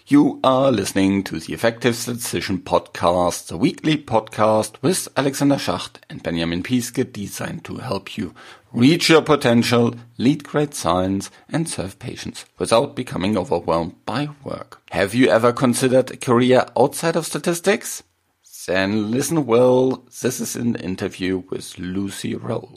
You are listening to the Effective Statistician Podcast, the weekly podcast with Alexander Schacht and Benjamin Piske, designed to help you reach your potential, lead great science, and serve patients without becoming overwhelmed by work. Have you ever considered a career outside of statistics? Then listen well. This is an interview with Lucy Roll.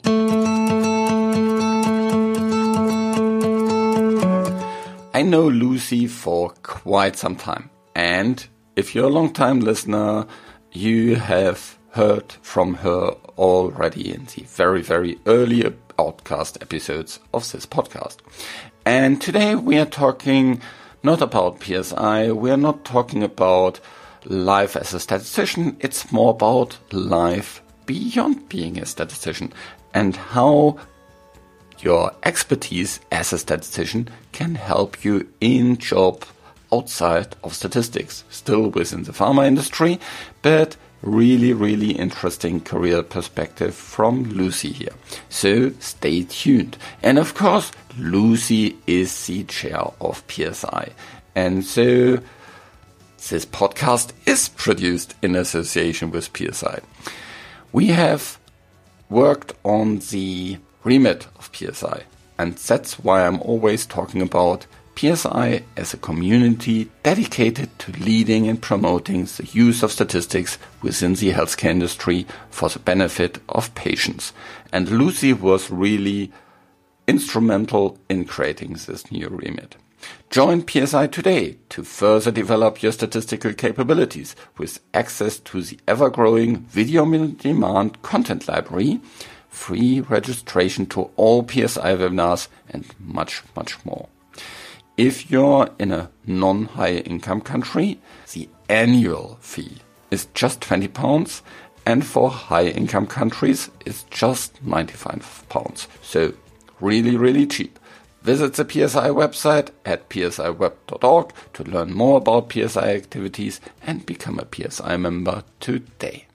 I know Lucy for quite some time, and if you're a long-time listener, you have heard from her already in the very, very early outcast episodes of this podcast. And today we are talking not about PSI, we are not talking about life as a statistician, it's more about life beyond being a statistician and how your expertise as a statistician can help you in job outside of statistics, still within the pharma industry, but really, really interesting career perspective from Lucy here. So stay tuned. And of course, Lucy is the chair of PSI. And so this podcast is produced in association with PSI. We have worked on the remit of PSI, and that's why I'm always talking about PSI as a community dedicated to leading and promoting the use of statistics within the healthcare industry for the benefit of patients. And Lucy was really instrumental in creating this new remit. Join PSI today to further develop your statistical capabilities with access to the ever-growing video-on-demand content library, free registration to all PSI webinars, and much, much more. If you're in a non-high income country, the annual fee is just £20, and for high income countries, it's just £95. So really, really cheap. Visit the PSI website at psiweb.org to learn more about PSI activities and become a PSI member today.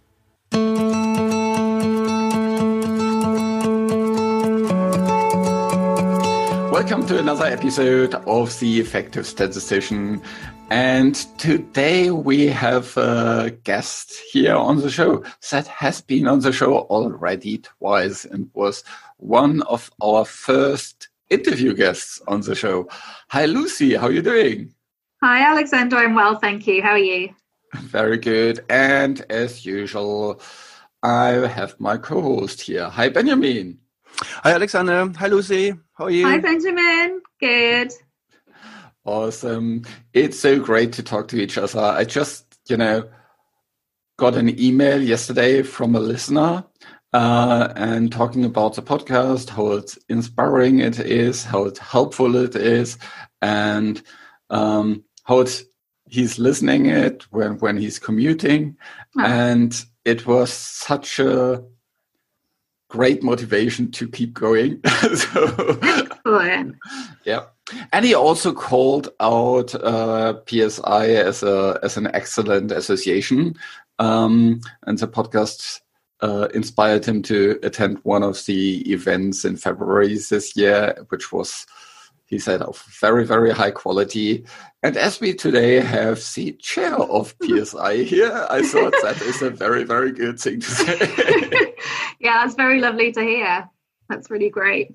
Welcome to another episode of The Effective Statistician. And today we have a guest here on the show that has been on the show already twice and was one of our first interview guests on the show. Hi, Lucy. How are you doing? Hi, Alexander. I'm well, thank you. How are you? Very good. And as usual, I have my co-host here. Hi, Benjamin. Hi, Alexander. Hi, Lucy. How are you? Hi, Benjamin. Good. Awesome. It's so great to talk to each other. I just, got an email yesterday from a listener and talking about the podcast, how it's inspiring it is, how it's helpful it is, and how he's listening it when he's commuting. Oh. And it was such a great motivation to keep going. Excellent. Yeah. And he also called out PSI as an excellent association. And the podcast inspired him to attend one of the events in February this year, which was, he said, of very, very high quality. And as we today have the chair of PSI here, I thought that is a very, very good thing to say. Yeah, it's very lovely to hear. That's really great.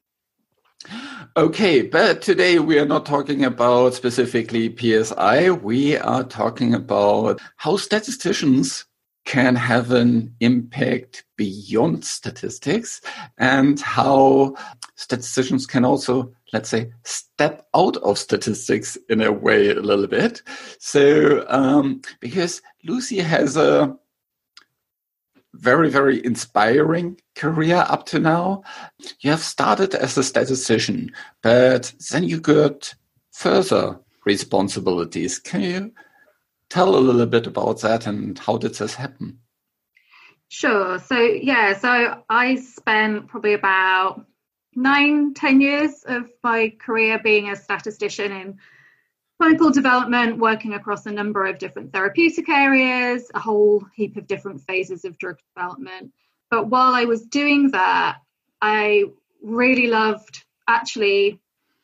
Okay, but today we are not talking about specifically PSI. We are talking about how statisticians can have an impact beyond statistics and how statisticians can also, let's say, step out of statistics in a way a little bit. So, because Lucy has a very, very inspiring career up to now. You have started as a statistician, but then you got further responsibilities. Can you tell a little bit about that and how did this happen? Sure. So I spent probably about 9-10 years of my career being a statistician in clinical development, working across a number of different therapeutic areas, a whole heap of different phases of drug development. But while I was doing that, I really loved actually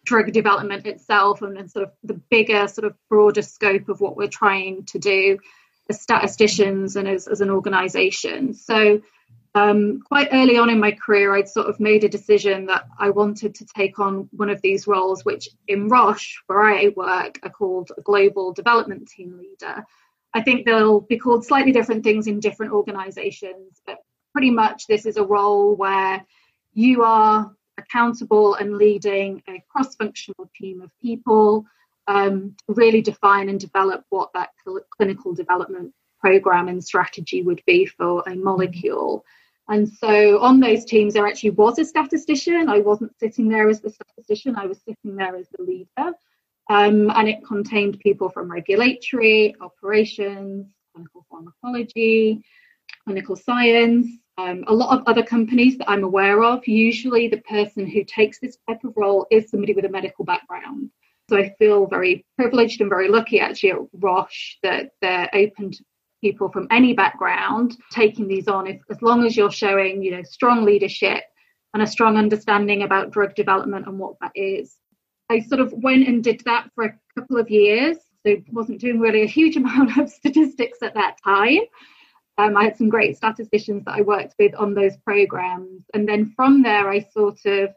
drug development itself and then sort of the bigger, sort of broader scope of what we're trying to do as statisticians and as an organisation. So quite early on in my career, I'd sort of made a decision that I wanted to take on one of these roles, which in Roche, where I work, are called a global development team leader. I think they'll be called slightly different things in different organisations, but pretty much this is a role where you are accountable and leading a cross-functional team of people to really define and develop what that clinical development programme and strategy would be for a molecule. And so on those teams, there actually was a statistician. I wasn't sitting there as the statistician, I was sitting there as the leader. And it contained people from regulatory, operations, clinical pharmacology, clinical science, a lot of other companies that I'm aware of. Usually the person who takes this type of role is somebody with a medical background. So I feel very privileged and very lucky actually at Roche that they're open to people from any background taking these on, as long as you're showing, strong leadership and a strong understanding about drug development and what that is. I sort of went and did that for a couple of years. So wasn't doing really a huge amount of statistics at that time. I had some great statisticians that I worked with on those programs. And then from there, I sort of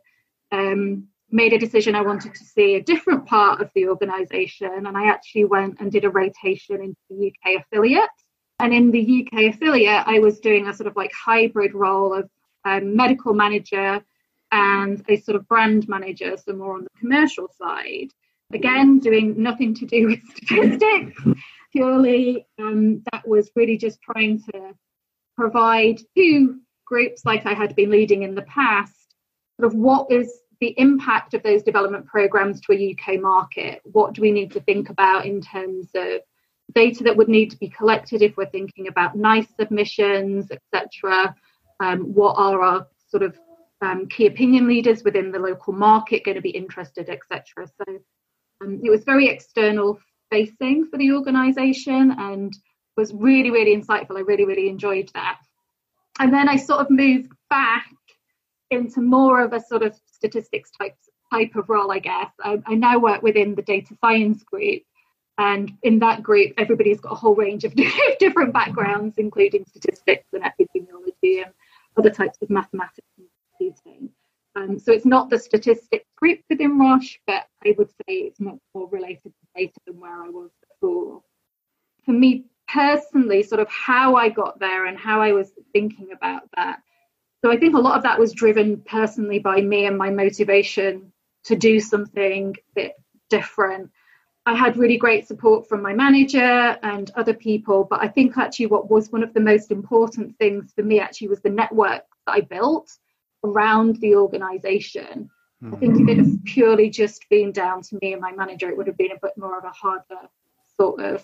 made a decision I wanted to see a different part of the organisation. And I actually went and did a rotation into the UK affiliate. And in the UK affiliate, I was doing a sort of like hybrid role of medical manager and a sort of brand manager, so more on the commercial side. Again, doing nothing to do with statistics, purely that was really just trying to provide to groups like I had been leading in the past, sort of what is the impact of those development programs to a UK market? What do we need to think about in terms of data that would need to be collected if we're thinking about NICE submissions, etc.? What are our sort of key opinion leaders within the local market going to be interested, etc.? So it was very external facing for the organisation and was really, really insightful. I really, really enjoyed that. And then I sort of moved back into more of a sort of statistics type of role, I guess. I now work within the data science group. And in that group, everybody's got a whole range of different backgrounds, including statistics and epidemiology and other types of mathematics and computing. So it's not the statistics group within Roche, but I would say it's much more related to data than where I was before. For me personally, sort of how I got there and how I was thinking about that. So I think a lot of that was driven personally by me and my motivation to do something a bit different. I had really great support from my manager and other people, but I think actually what was one of the most important things for me actually was the network that I built around the organisation. I think if it had purely just been down to me and my manager, it would have been a bit more of a harder sort of,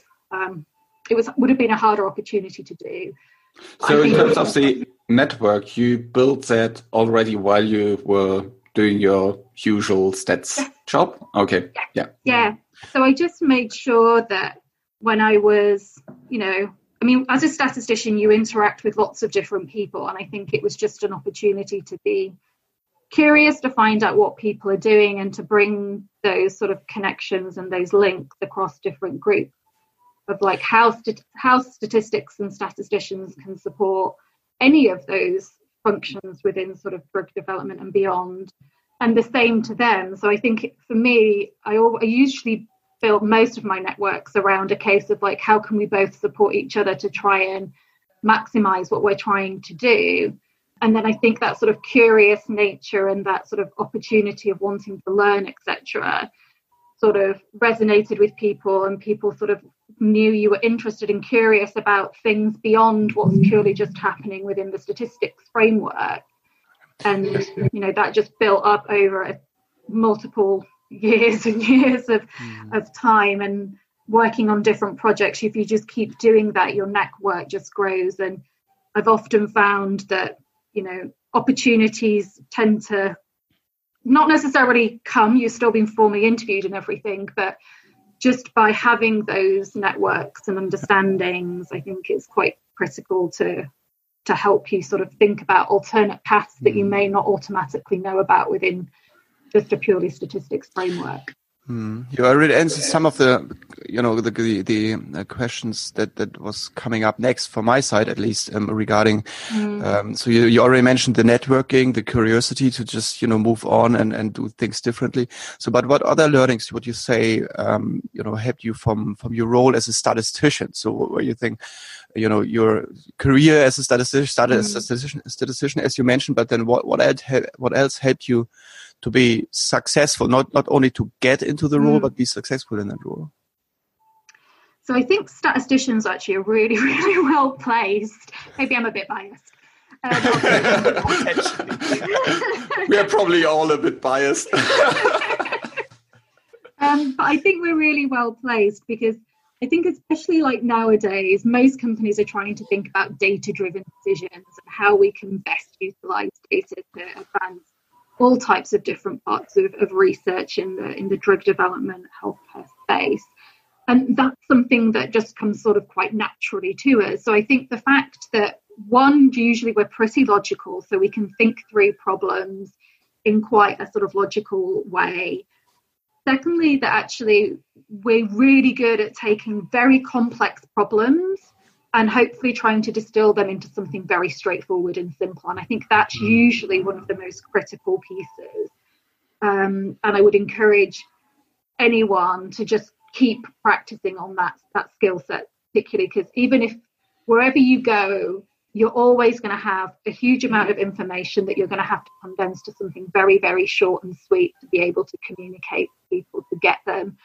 would have been a harder opportunity to do. So in terms of the network, you built that already while you were doing your usual stats job? Okay, yeah. So I just made sure that when I was, as a statistician, you interact with lots of different people. And I think it was just an opportunity to be curious to find out what people are doing and to bring those sort of connections and those links across different groups of like how statistics and statisticians can support any of those functions within sort of drug development and beyond, and the same to them. So I think for me, I usually build most of my networks around a case of like, how can we both support each other to try and maximize what we're trying to do? And then I think that sort of curious nature and that sort of opportunity of wanting to learn, etc., sort of resonated with people, and people sort of knew you were interested and curious about things beyond what's purely just happening within the statistics framework. And, that just built up over multiple years and years of time and working on different projects. If you just keep doing that, your network just grows. And I've often found that, opportunities tend to not necessarily come, you're still being formally interviewed and everything, but just by having those networks and understandings, I think it's quite critical to help you sort of think about alternate paths that you may not automatically know about within just a purely statistics framework. You already answered some of the questions that was coming up next from my side, at least, regarding. So you already mentioned the networking, the curiosity to just move on and do things differently. So, but what other learnings would you say helped you from your role as a statistician? So, where you think your career as a statistician started as a statistician, as you mentioned, but then what else helped you to be successful, not only to get into the role, but be successful in that role? So I think statisticians actually are really, really well placed. Maybe I'm a bit biased. We are probably all a bit biased. But I think we're really well placed because I think especially like nowadays, most companies are trying to think about data-driven decisions and how we can best utilize data to advance all types of different parts of research in the drug development healthcare space. And that's something that just comes sort of quite naturally to us. So I think the fact that, one, usually we're pretty logical, so we can think through problems in quite a sort of logical way. Secondly, that actually we're really good at taking very complex problems and hopefully trying to distill them into something very straightforward and simple. And I think that's usually one of the most critical pieces. And I would encourage anyone to just keep practicing on that skill set, particularly because even if wherever you go, you're always going to have a huge amount of information that you're going to have to condense to something very, very short and sweet to be able to communicate to people, to get them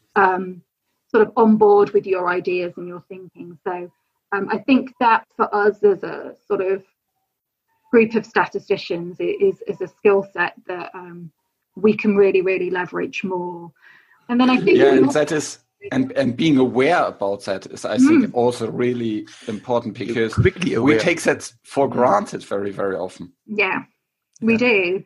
sort of on board with your ideas and your thinking. So I think that for us as a sort of group of statisticians is a skill set that we can really, really leverage more. And then I think that is and being aware about that is, I think, also really important because we take that for granted very, very often. Yeah, we do.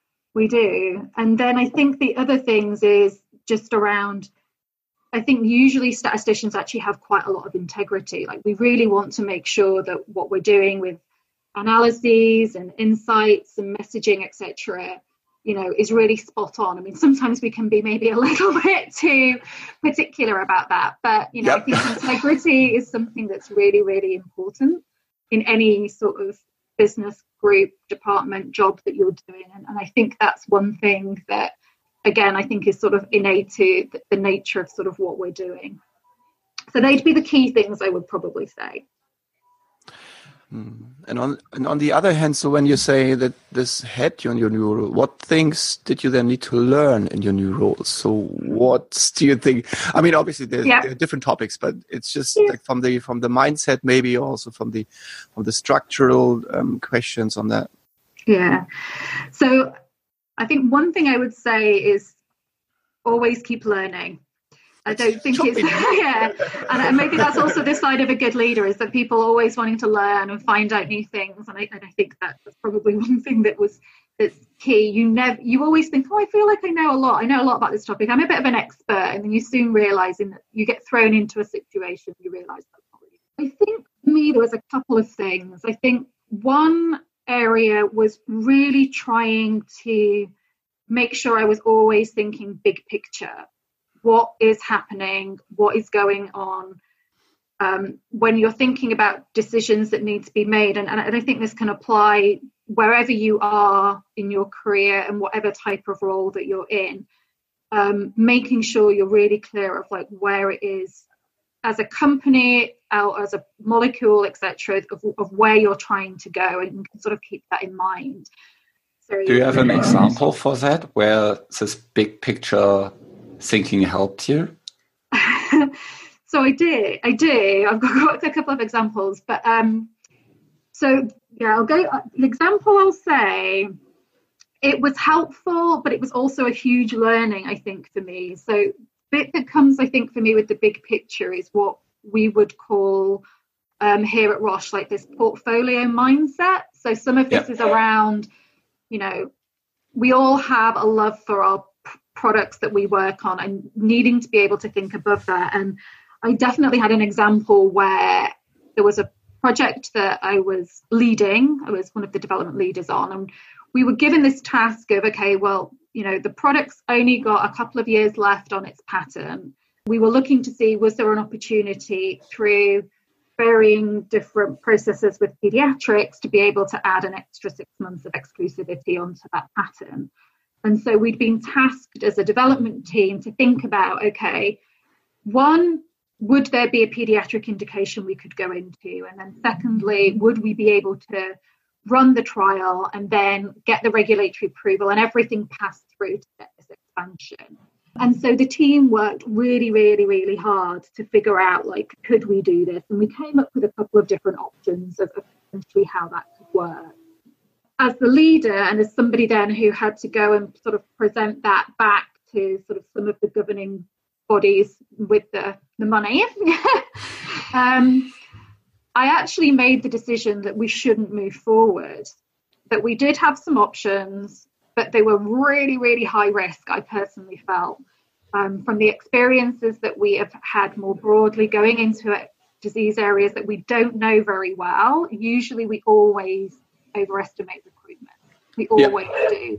And then I think the other things is just around, I think usually statisticians actually have quite a lot of integrity. Like we really want to make sure that what we're doing with analyses and insights and messaging, etc., is really spot on. I mean, sometimes we can be maybe a little bit too particular about that, but I think integrity is something that's really, really important in any sort of business group, department, job that you're doing. And I think that's one thing that, again, I think is sort of innate to the nature of sort of what we're doing. So they'd be the key things I would probably say. And on the other hand, so when you say that this helped you in your new role, what things did you then need to learn in your new role? So what do you think? I mean, obviously there are different topics, but it's just like from the mindset, maybe also from the structural questions on that. Yeah. So I think one thing I would say is always keep learning. I don't think it's and maybe that's also the side of a good leader, is that people always wanting to learn and find out new things, and I think that's probably one thing that's key. You always think, I feel like I know a lot about this topic, I'm a bit of an expert, and then you soon realizing that you get thrown into a situation, you realize that's not really. I think for me there was a couple of things. I think one area was really trying to make sure I was always thinking big picture. What is happening? What is going on? When you're thinking about decisions that need to be made, and I think this can apply wherever you are in your career and whatever type of role that you're in, making sure you're really clear of like where it is as a company, as a molecule, etc., of where you're trying to go, and you can sort of keep that in mind. So, do you have an example for that where this big picture thinking helped you? So I do. I've got a couple of examples, but I'll go. The example I'll say, it was helpful, but it was also a huge learning, I think, for me. So bit that comes, I think, for me with the big picture is what we would call here at Roche, like this portfolio mindset. So some of this is around, we all have a love for our products that we work on and needing to be able to think above that. And I definitely had an example where there was a project that I was leading. I was one of the development leaders on, and we were given this task of, okay, well, the product's only got a couple of years left on its patent. We were looking to see, was there an opportunity through varying different processes with pediatrics to be able to add an extra 6 months of exclusivity onto that patent. And so we'd been tasked as a development team to think about, okay, one, would there be a pediatric indication we could go into? And then secondly, would we be able to run the trial and then get the regulatory approval and everything passed through to get this expansion? And so the team worked really, really, really hard to figure out, like, could we do this? And we came up with a couple of different options of essentially how that could work. As the leader and as somebody then who had to go and sort of present that back to sort of some of the governing bodies with the money, I actually made the decision that we shouldn't move forward, that we did have some options, but they were really, really high risk, I personally felt, from the experiences that we have had more broadly going into disease areas that we don't know very well. Usually we always overestimate recruitment. We always do.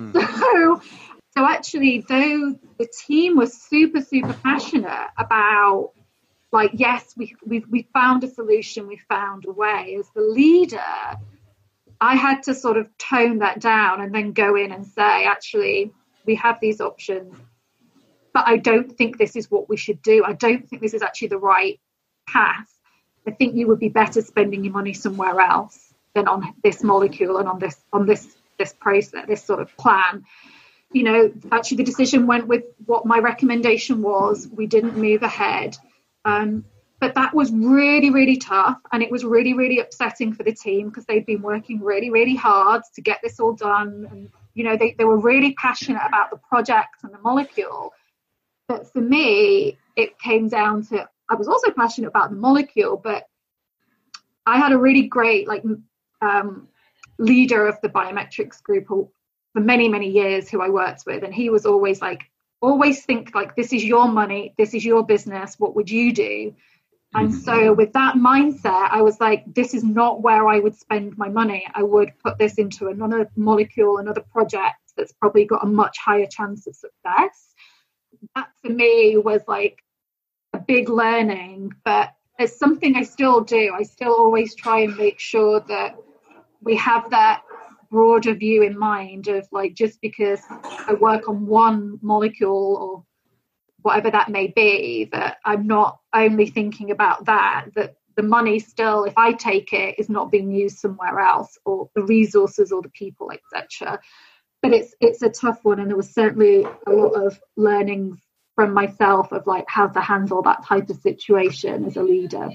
So actually, though the team was super, super passionate about, like, yes, we found a solution, we found a way. As the leader, I had to sort of tone that down and then go in and say, actually, we have these options, but I don't think this is what we should do. I don't think this is actually the right path. I think you would be better spending your money somewhere else than on this molecule and on this process, this sort of plan. Actually the decision went with what my recommendation was. We didn't move ahead. But that was really, really tough. And it was really, really upsetting for the team because they'd been working really, really hard to get this all done. And, they were really passionate about the project and the molecule. But for me, it came down to, I was also passionate about the molecule, but I had a really great, leader of the biometrics group for many, many years who I worked with. And he was always think like, this is your money, this is your business, what would you do? And so with that mindset, I was like, this is not where I would spend my money. I would put this into another molecule, another project that's probably got a much higher chance of success. That for me was like a big learning, but it's something I still do. I still always try and make sure that we have that broader view in mind of, like, just because I work on one molecule or whatever that may be, that I'm not only thinking about that the money still, if I take it, is not being used somewhere else, or the resources or the people, etc. But it's a tough one, and there was certainly a lot of learning from myself of, like, how to handle that type of situation as a leader.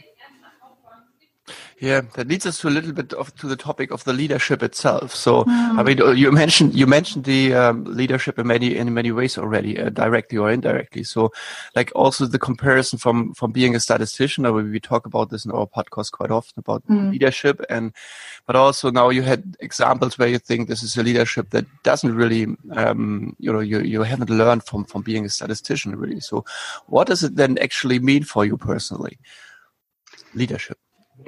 Yeah, that leads us to a little bit to the topic of the leadership itself. So, I mean, you mentioned the leadership in many ways already, directly or indirectly. So, like, also the comparison from being a statistician, or we talk about this in our podcast quite often about leadership, but also now you had examples where you think this is a leadership that doesn't really, you haven't learned from being a statistician really. So, what does it then actually mean for you personally? Leadership.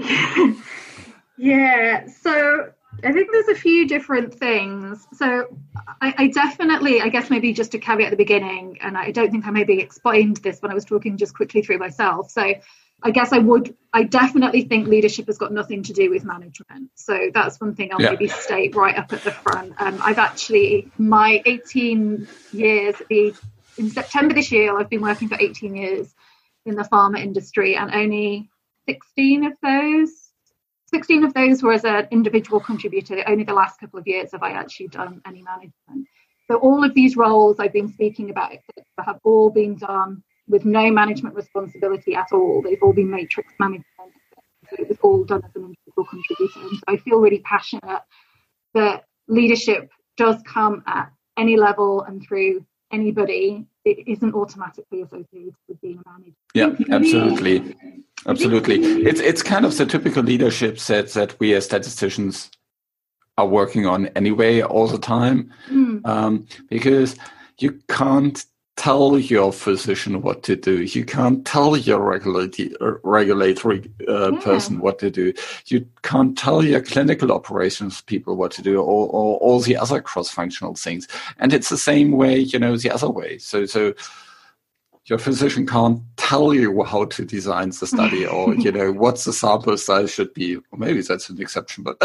Yeah, so I think there's a few different things. So I definitely, I guess maybe just a caveat at the beginning, and I don't think I maybe explained this when I was talking just quickly through myself. So I guess I definitely think leadership has got nothing to do with management. So that's one thing I'll maybe state right up at the front. I've actually, my 18 years, in September this year, I've been working for 18 years in the pharma industry, and only 16 of those were as an individual contributor. Only the last couple of years have I actually done any management. So all of these roles I've been speaking about have all been done with no management responsibility at all. They've all been matrix management. So it was all done as an individual contributor. And so I feel really passionate that leadership does come at any level and through anybody. It isn't automatically associated with being a manager. Yeah, absolutely. Absolutely. It's kind of the typical leadership set that we as statisticians are working on anyway all the time, because you can't tell your physician what to do. You can't tell your regulatory person what to do. You can't tell your clinical operations people what to do, or all the other cross-functional things. And it's the same way, the other way. So your physician can't tell you how to design the study or, what the sample size should be. Or maybe that's an exception, but,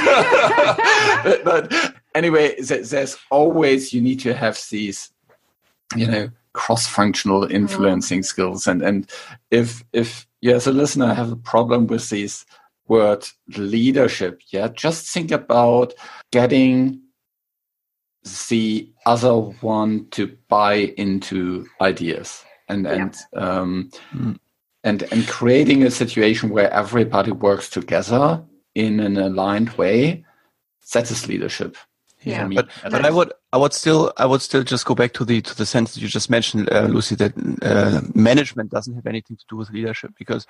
but anyway, there's always, you need to have these, cross-functional influencing skills. And if you as a listener have a problem with this word leadership, just think about getting the other one to buy into ideas. And creating a situation where everybody works together in an aligned way, that is leadership. Yeah, but I would still just go back to the sentence you just mentioned, Lucy, that management doesn't have anything to do with leadership, because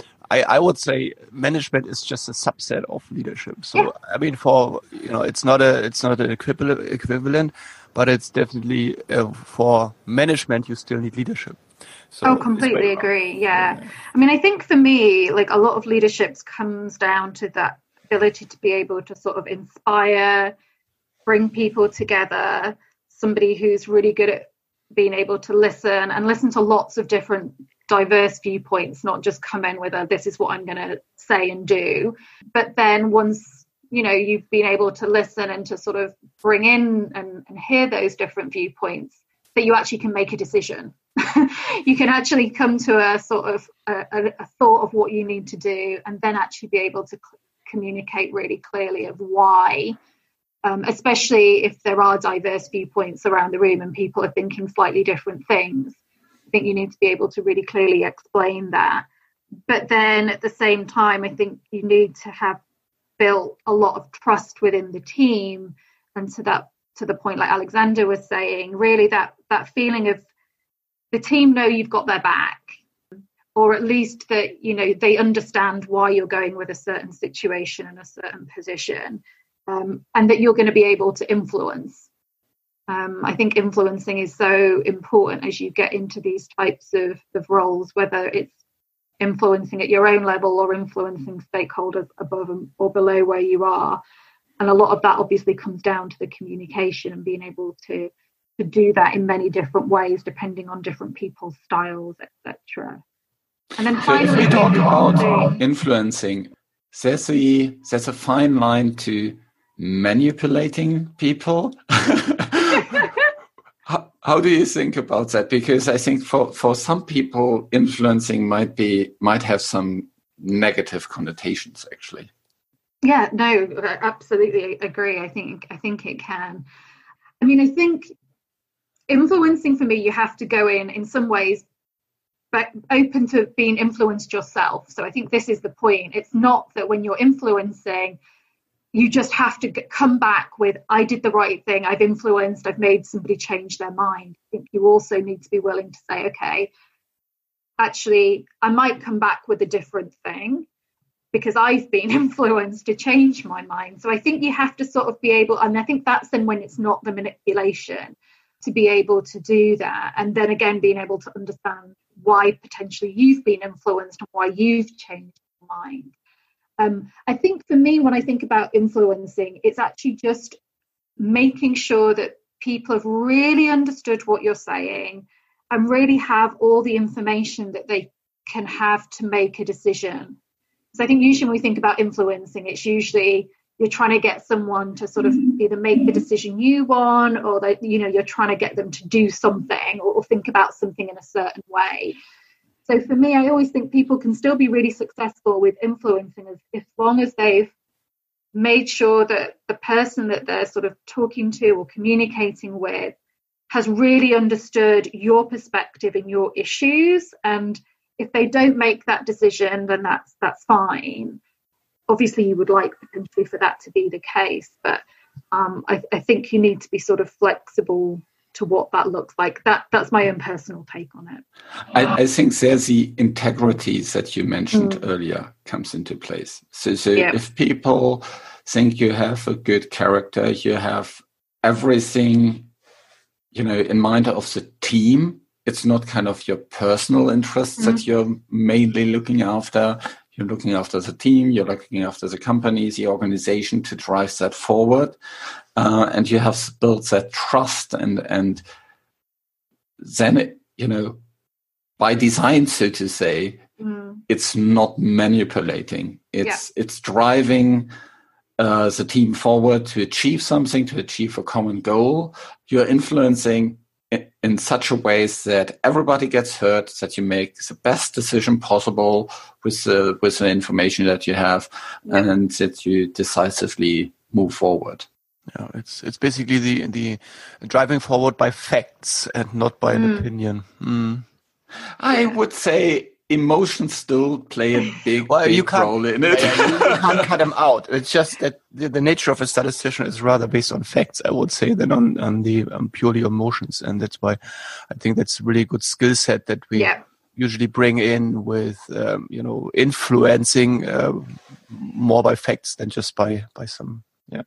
I would say management is just a subset of leadership. So I mean, it's not an equivalent, but it's definitely for management you still need leadership. So completely agree. Yeah, I mean, I think for me, like a lot of leadership comes down to that ability to be able to sort of inspire, bring people together, somebody who's really good at being able to listen to lots of different diverse viewpoints, not just come in with this is what I'm going to say and do. But then once, you've been able to listen and to sort of bring in and hear those different viewpoints, that you actually can make a decision. You can actually come to a sort of a thought of what you need to do, and then actually be able to communicate really clearly of why. Especially if there are diverse viewpoints around the room and people are thinking slightly different things. I think you need to be able to really clearly explain that. But then at the same time, I think you need to have built a lot of trust within the team. And to the point, like Alexander was saying, really that feeling of the team know you've got their back, or at least that, they understand why you're going with a certain situation and a certain position. And that you're going to be able to influence. I think influencing is so important as you get into these types of roles, whether it's influencing at your own level or influencing stakeholders above or below where you are. And a lot of that obviously comes down to the communication and being able to do that in many different ways, depending on different people's styles, etc. And then finally, if we talk about influencing, there's a fine line to manipulating people. How do you think about that? Because I think for some people, influencing might have some negative connotations, actually. Yeah, no, I absolutely agree. I think it can. I mean, I think influencing, for me, you have to go in some ways, but open to being influenced yourself. So I think this is the point. It's not that when you're influencing, you just have to come back with, I did the right thing, I've influenced, I've made somebody change their mind. I think you also need to be willing to say, okay, actually, I might come back with a different thing because I've been influenced to change my mind. So I think you have to sort of be able, and I think that's then when it's not the manipulation, to be able to do that. And then again, being able to understand why potentially you've been influenced and why you've changed your mind. I think for me, when I think about influencing, it's actually just making sure that people have really understood what you're saying and really have all the information that they can have to make a decision. So I think usually when we think about influencing, it's usually you're trying to get someone to sort of either make the decision you want, or that, you're trying to get them to do something or think about something in a certain way. So for me, I always think people can still be really successful with influencing as long as they've made sure that the person that they're sort of talking to or communicating with has really understood your perspective and your issues. And if they don't make that decision, then that's fine. Obviously, you would like potentially for that to be the case, but I think you need to be sort of flexible to what that looks like. That's my own personal take on it. I think there's the integrity that you mentioned earlier comes into place. So if people think you have a good character, you have everything, in mind of the team. It's not kind of your personal interests that you're mainly looking after. You're looking after the team, you're looking after the company, the organization to drive that forward. And you have built that trust and then, by design, so to say, it's not manipulating. It's driving the team forward to achieve something, to achieve a common goal. You're influencing in such a way that everybody gets heard, that you make the best decision possible with the information that you have, and that you decisively move forward. Yeah, it's basically the driving forward by facts and not by an opinion. I would say emotions still play a big role in it. You can't cut them out. It's just that the nature of a statistician is rather based on facts, I would say, than on the purely emotions. And that's why I think that's a really good skill set that we usually bring in with, influencing more by facts than just by some,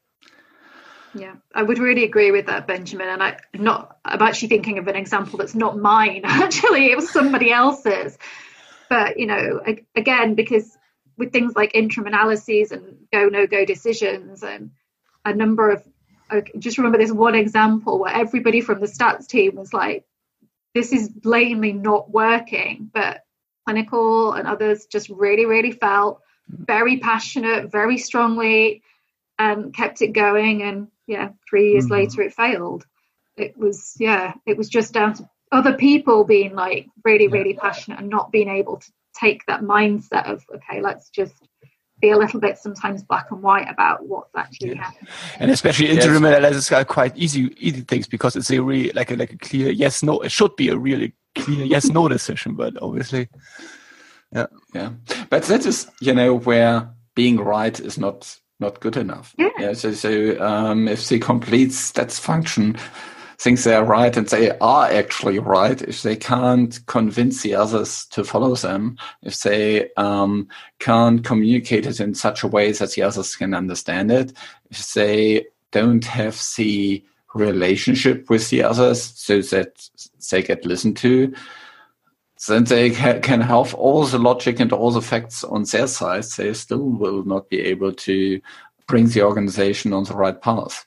Yeah, I would really agree with that, Benjamin. And I'm actually thinking of an example that's not mine. Actually, it was somebody else's. But, again, because with things like interim analyses and go, no-go decisions and a number of, just remember this one example where everybody from the stats team was like, this is blatantly not working. But clinical and others just really, really felt very passionate, very strongly, and kept it going. And 3 years later, it failed. It was just down to other people being like really, really passionate and not being able to take that mindset of, okay, let's just be a little bit sometimes black and white about what's actually happening. And especially interim analysis are quite easy things because it's a really like a clear yes, no. It should be a really clear yes, no decision, but obviously, But that is, where being right is not good enough. So if the complete stats function thinks they are right and they are actually right, if they can't convince the others to follow them, if they can't communicate it in such a way that the others can understand it, if they don't have the relationship with the others so that they get listened to, then they can have all the logic and all the facts on their side, they still will not be able to bring the organization on the right path.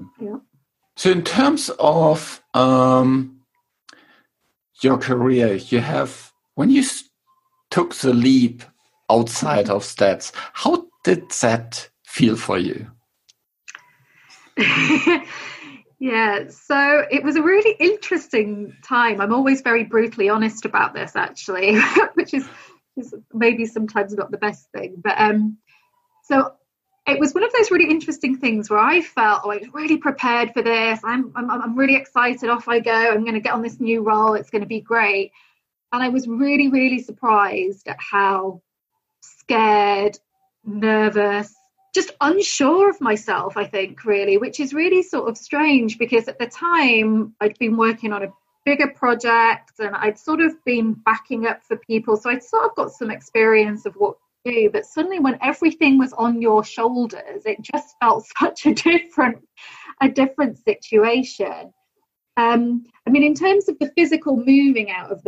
So in terms of your career, when you took the leap outside of stats, how did that feel for you? So it was a really interesting time. I'm always very brutally honest about this, actually, which is maybe sometimes not the best thing. But so it was one of those really interesting things where I felt I was really prepared for this. I'm really excited. Off I go. I'm going to get on this new role. It's going to be great. And I was really, really surprised at how scared, nervous, just unsure of myself, I think, really, which is really sort of strange because at the time I'd been working on a bigger project and I'd sort of been backing up for people. So I'd sort of got some experience of what to do, but suddenly when everything was on your shoulders, it just felt such a different situation. I mean, in terms of the physical moving out of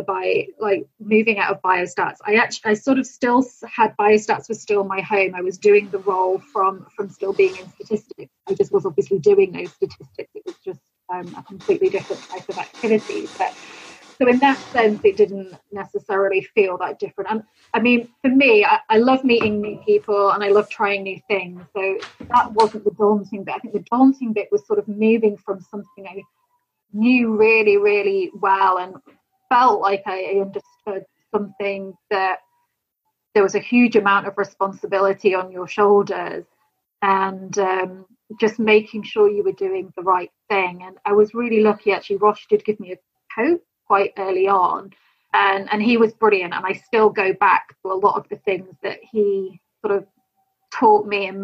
biostats, I sort of still had biostats was still my home. I was doing the role from still being in statistics. I just was obviously doing those statistics. It was just a completely different type of activity. But so in that sense, it didn't necessarily feel that different. And I mean, for me, I love meeting new people and I love trying new things. So that wasn't the daunting bit. I think the daunting bit was sort of moving from something I knew really, really well and felt like I understood something that there was a huge amount of responsibility on your shoulders and just making sure you were doing the right thing. And I was really lucky, actually. Roche did give me a coach quite early on and he was brilliant. And I still go back to a lot of the things that he sort of taught me and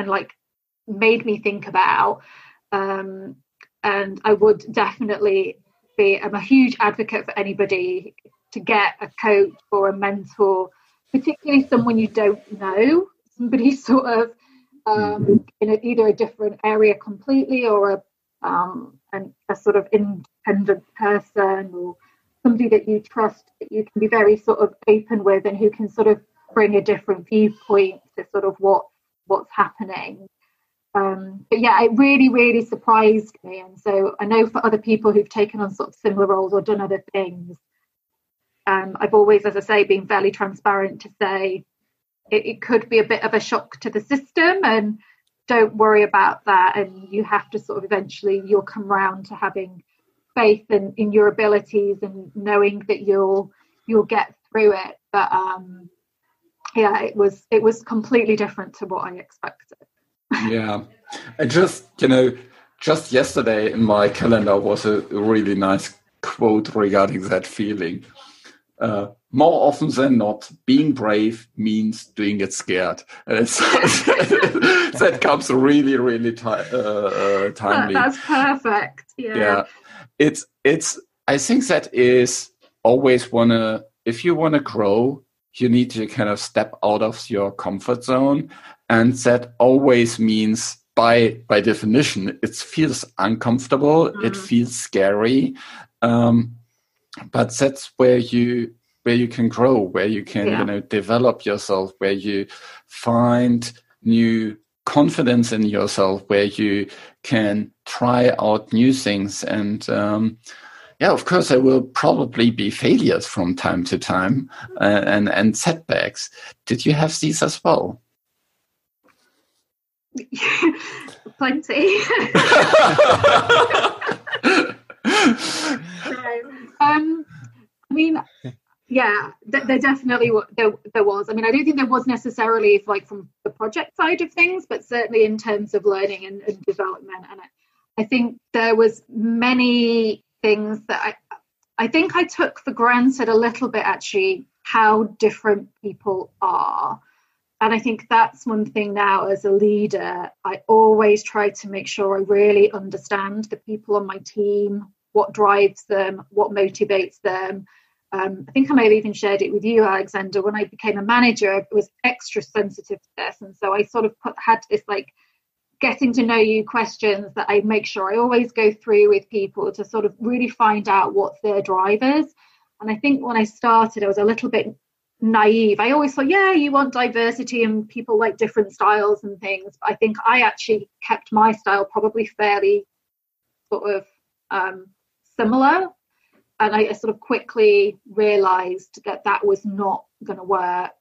made me think about. And I would definitely I'm a huge advocate for anybody to get a coach or a mentor, particularly someone you don't know, somebody sort of in either a different area completely or and a sort of independent person, or somebody that you trust, that you can be very sort of open with, and who can sort of bring a different viewpoint to sort of what's happening. But yeah, it really, really surprised me. And so I know for other people who've taken on sort of similar roles or done other things, I've always, as I say, been fairly transparent to say it could be a bit of a shock to the system, and don't worry about that. And you have to sort of eventually, you'll come round to having faith in your abilities and knowing that you'll get through it. But yeah, it was completely different to what I expected. Yeah, and just yesterday in my calendar was a really nice quote regarding that feeling. More often than not, being brave means doing it scared. And that comes really, really timely. That's perfect. Yeah. It's. I think that is always if you wanna grow, you need to kind of step out of your comfort zone, and that always means, by definition, it feels uncomfortable. It feels scary. But that's where you can grow, where you can develop yourself, where you find new confidence in yourself, where you can try out new things. And of course, there will probably be failures from time to time and setbacks. Did you have these as well? Plenty. I mean, yeah, there definitely there was. I mean, I don't think there was necessarily like from the project side of things, but certainly in terms of learning and development. And I think there was many things that I think I took for granted a little bit, actually, how different people are. And I think that's one thing now as a leader, I always try to make sure I really understand the people on my team, what drives them, what motivates them. I think I may have even shared it with you, Alexander. When I became a manager, I was extra sensitive to this. And so I sort of had this like getting to know you questions that I make sure I always go through with people to sort of really find out what's their drivers. And I think when I started, I was a little bit naive. I always thought, yeah, you want diversity and people like different styles and things. But I think I actually kept my style probably fairly sort of similar. And I sort of quickly realized that was not going to work.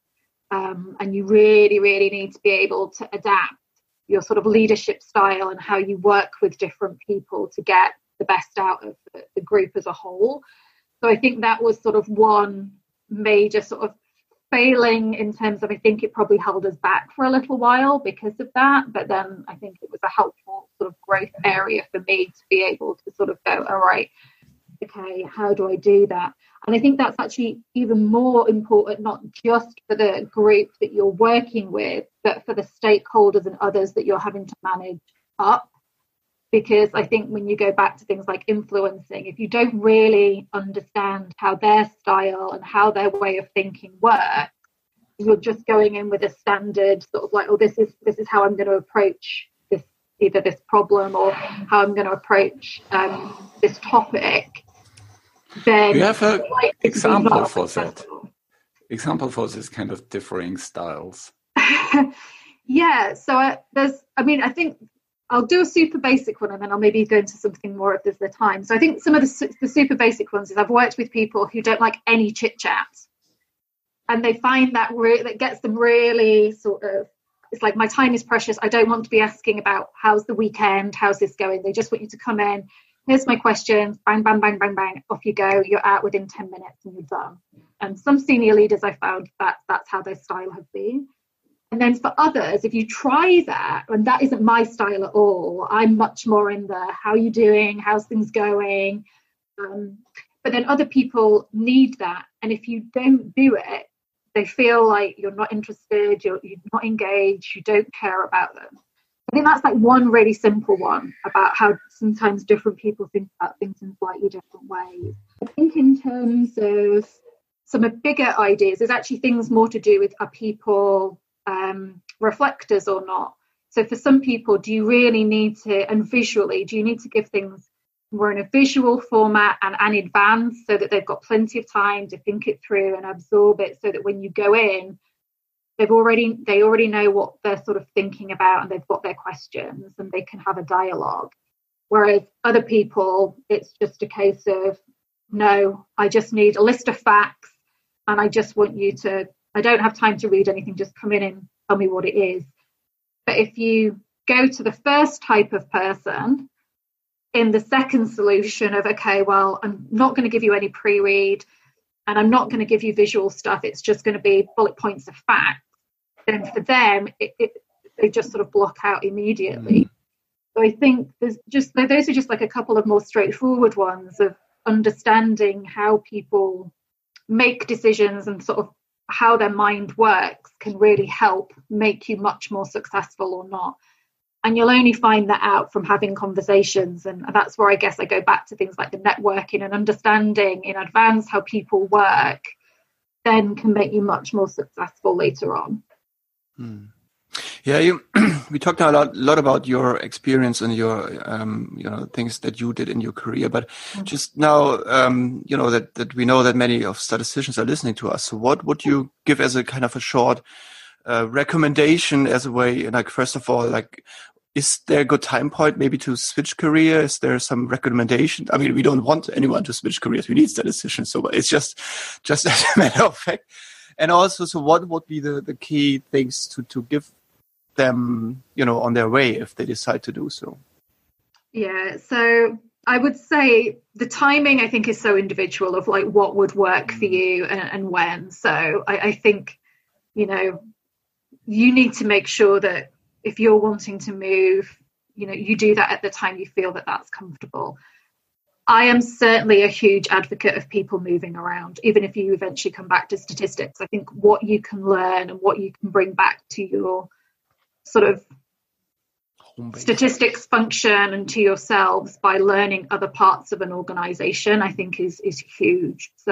And you really, really need to be able to adapt your sort of leadership style and how you work with different people to get the best out of the group as a whole. So I think that was sort of one major sort of failing in terms of, I think it probably held us back for a little while because of that. But then I think it was a helpful sort of growth area for me to be able to sort of go, all right, okay, how do I do that? And I think that's actually even more important, not just for the group that you're working with, but for the stakeholders and others that you're having to manage up. Because I think when you go back to things like influencing, if you don't really understand how their style and how their way of thinking works, you're just going in with a standard sort of like, oh, this is how I'm going to approach this, either this problem or how I'm going to approach this topic. Then you have an example for that. Example for this kind of differing styles. Yeah. So I think I'll do a super basic one and then I'll maybe go into something more if there's the time. So I think some of the super basic ones is I've worked with people who don't like any chit chat, and they find that that gets them really sort of, it's like, my time is precious. I don't want to be asking about how's the weekend, how's this going. They just want you to come in. Here's my questions, bang, bang, bang, bang, bang, off you go. You're out within 10 minutes and you're done. And some senior leaders I found that's how their style has been. And then for others, if you try that, and that isn't my style at all, I'm much more in the how are you doing, how's things going. But then other people need that. And if you don't do it, they feel like you're not interested, you're not engaged, you don't care about them. I think that's like one really simple one about how sometimes different people think about things in slightly different ways. I think in terms of some of bigger ideas, there's actually things more to do with, are people reflectors or not? So for some people, do you really need to, and visually, do you need to give things more in a visual format and advanced, so that they've got plenty of time to think it through and absorb it, so that when you go in, they already know what they're sort of thinking about, and they've got their questions and they can have a dialogue. Whereas other people, it's just a case of, no, I just need a list of facts and I just want you to, I don't have time to read anything, just come in and tell me what it is. But if you go to the first type of person in the second solution of, okay, well, I'm not going to give you any pre-read and I'm not going to give you visual stuff, it's just going to be bullet points of facts, then for them, they just sort of block out immediately. So I think those are just like a couple of more straightforward ones of understanding how people make decisions and sort of how their mind works can really help make you much more successful or not. And you'll only find that out from having conversations. And that's where I guess I go back to things like the networking and understanding in advance how people work, then can make you much more successful later on. Yeah, we talked a lot about your experience and your things that you did in your career, but just now that we know that many of statisticians are listening to us. So what would you give as a kind of a short recommendation as a way, like, first of all, like, is there a good time point maybe to switch career? Is there some recommendation? I mean, we don't want anyone to switch careers. We need statisticians. So it's just as a matter of fact. And also, so what would be the key things to give them, on their way if they decide to do so? Yeah, so I would say the timing, I think, is so individual of like what would work for you and when. So I think, you need to make sure that if you're wanting to move, you do that at the time you feel that that's comfortable. I am certainly a huge advocate of people moving around, even if you eventually come back to statistics. I think what you can learn and what you can bring back to your sort of statistics function and to yourselves by learning other parts of an organization, I think is huge. So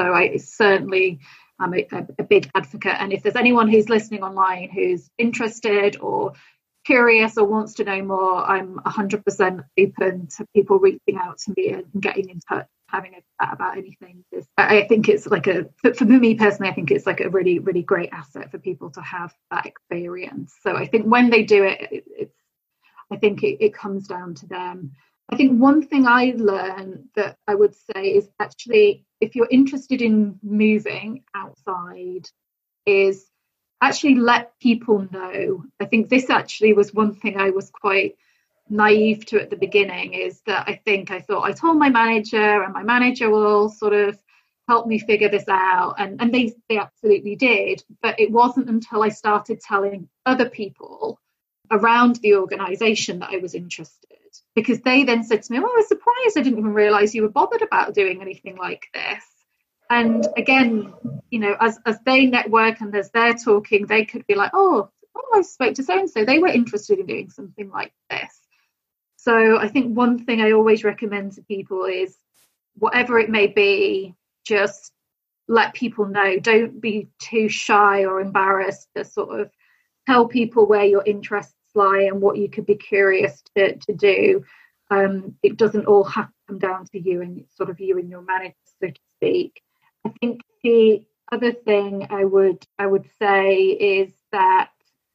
I'm a big advocate. And if there's anyone who's listening online who's interested or curious or wants to know more, I'm 100% open to people reaching out to me and getting in touch, having a chat about anything. I think it's like for me personally, I think it's like a really, really great asset for people to have that experience. So I think when they do it, I think it comes down to them. I think one thing I learned that I would say is actually, if you're interested in moving outside, is actually let people know. I think this actually was one thing I was quite naive to at the beginning, is that I thought I told my manager and my manager will sort of help me figure this out. And they absolutely did. But it wasn't until I started telling other people around the organisation that I was interested, because they then said to me, well, I was surprised, I didn't even realise you were bothered about doing anything like this. And again, as they network and as they're talking, they could be like, oh, I spoke to so-and-so, they were interested in doing something like this. So I think one thing I always recommend to people is, whatever it may be, just let people know. Don't be too shy or embarrassed to sort of tell people where your interests lie and what you could be curious to do. It doesn't all have to come down to you and sort of you and your manager, so to speak. I think the other thing I would say is that,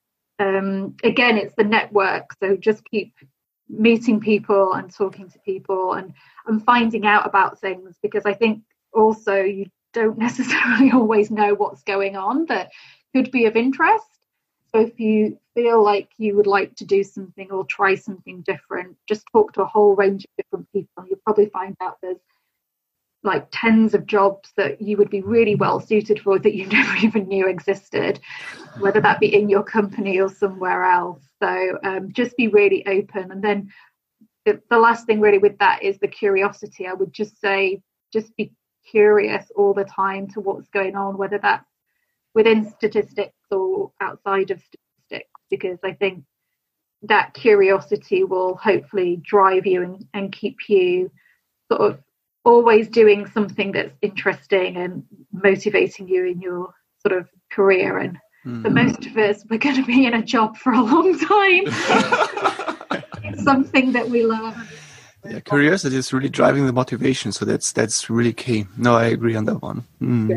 again, it's the network. So just keep meeting people and talking to people and finding out about things, because I think also you don't necessarily always know what's going on that could be of interest. So if you feel like you would like to do something or try something different, just talk to a whole range of different people. You'll probably find out there's like tens of jobs that you would be really well suited for that you never even knew existed, whether that be in your company or somewhere else. So just be really open. And then the last thing really with that is the curiosity. I would just say, just be curious all the time to what's going on, whether that's within statistics or outside of statistics, because I think that curiosity will hopefully drive you and keep you sort of always doing something that's interesting and motivating you in your sort of career. And for most of us, we're going to be in a job for a long time. It's something that we love. Yeah, curiosity is really driving the motivation. So that's really key. No, I agree on that one.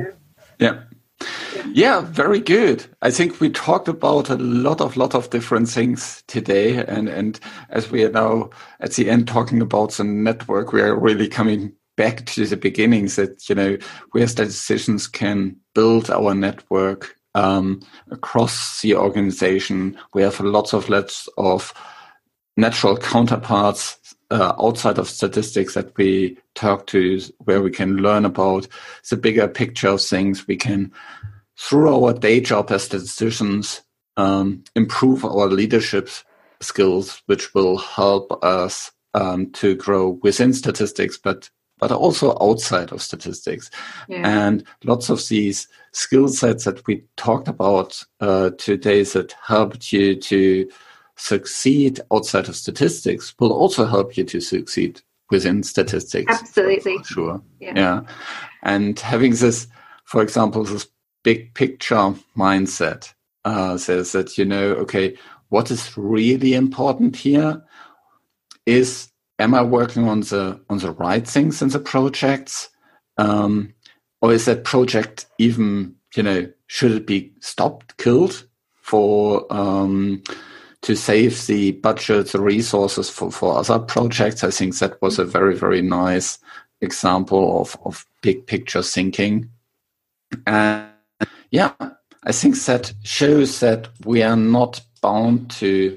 Yeah, very good. I think we talked about a lot of different things today. And as we are now at the end talking about the network, we are really coming back to the beginnings that, where statisticians can build our network across the organization. We have lots of natural counterparts outside of statistics that we talk to, where we can learn about the bigger picture of things. We can, through our day job as statisticians, improve our leadership skills, which will help us to grow within statistics, but also outside of statistics. Yeah. And lots of these skill sets that we talked about today that helped you to succeed outside of statistics will also help you to succeed within statistics. Absolutely. For sure. Yeah. And having this, for example, this big picture mindset says that, okay, what is really important here is, am I working on the right things in the projects? Or is that project even, should it be stopped, killed for to save the budget, the resources for other projects? I think that was a very, very nice example of big picture thinking. And yeah, I think that shows that we are not bound to.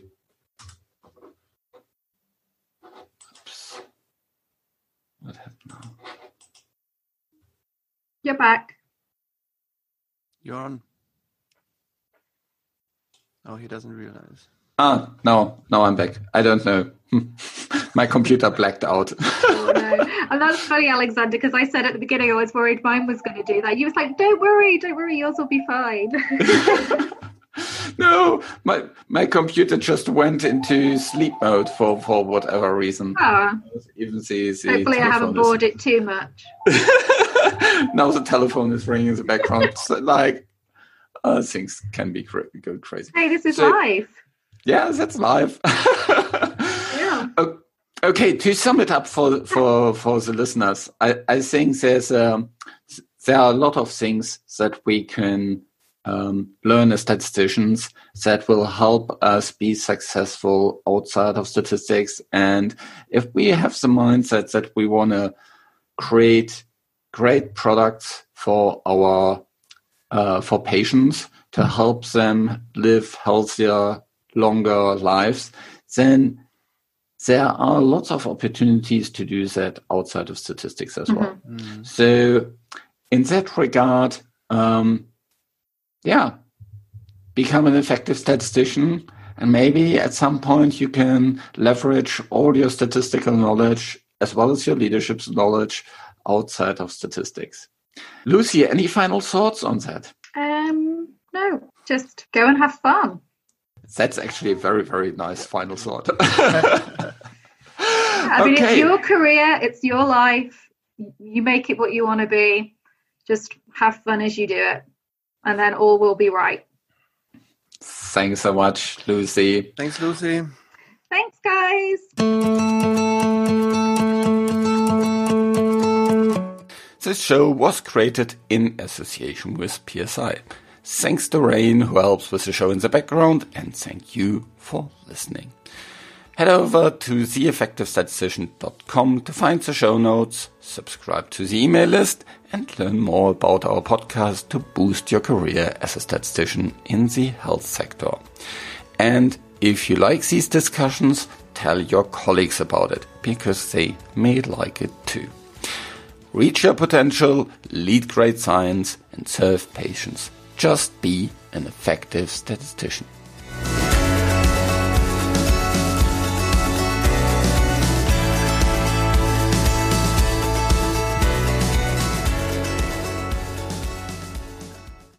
Oops. What happened now? You're back. You're on. Oh, he doesn't realize. No, I'm back. I don't know. My computer blacked out. Oh, no. And that's funny, Alexander, because I said at the beginning I was worried mine was going to do that. You was like, don't worry, yours will be fine. No, my computer just went into sleep mode for whatever reason. Even hopefully I haven't bored it too much. Now the telephone is ringing in the background. So, things can go crazy. Hey, this is live. Yeah, that's live. Yeah. Okay, to sum it up for the listeners, I think there are a lot of things that we can learn as statisticians that will help us be successful outside of statistics. And if we have the mindset that we want to create great products for our for patients to help them live healthier, longer lives, then there are lots of opportunities to do that outside of statistics as well. Mm-hmm. So in that regard, become an effective statistician, and maybe at some point you can leverage all your statistical knowledge as well as your leadership knowledge outside of statistics. Lucy, any final thoughts on that? No, just go and have fun. That's actually a very, very nice final thought. I mean, it's your career, it's your life. You make it what you want to be. Just have fun as you do it, and then all will be right. Thanks so much, Lucy. Thanks, Lucy. Thanks, guys. This show was created in association with PSI. Thanks to Rain, who helps with the show in the background, and thank you for listening. Head over to theeffectivestatistician.com to find the show notes, subscribe to the email list, and learn more about our podcast to boost your career as a statistician in the health sector. And if you like these discussions, tell your colleagues about it, because they may like it too. Reach your potential, lead great science, and serve patients. Just be an effective statistician.